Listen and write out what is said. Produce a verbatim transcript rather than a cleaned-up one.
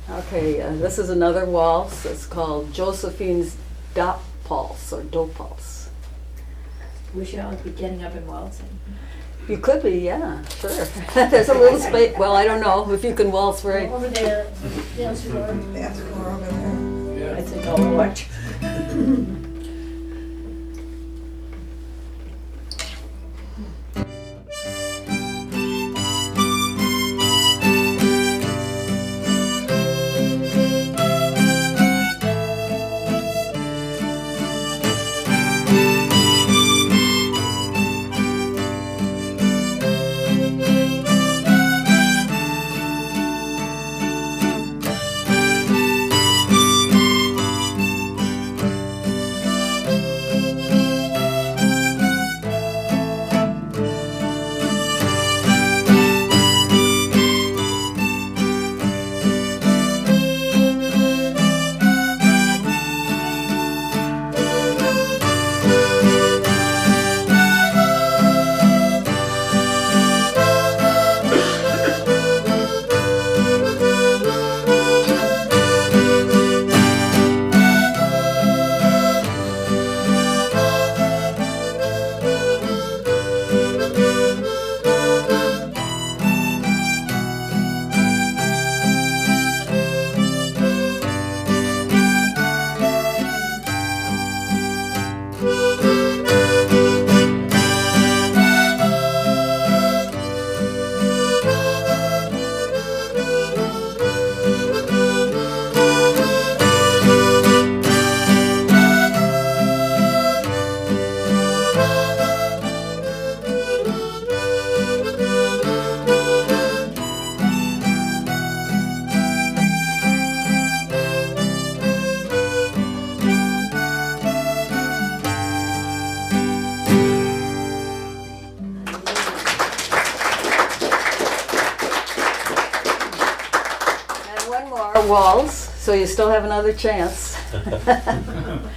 Okay, uh, this is another waltz. It's called Josephine's Dop Pulse or Do Pulse. We should all be getting up and waltzing. You could be, yeah, sure. There's a little space. Well, I don't know if you can waltz right. Over there, dance floor. Dance floor over there. I think I'll watch. Waltz, so you still have another chance.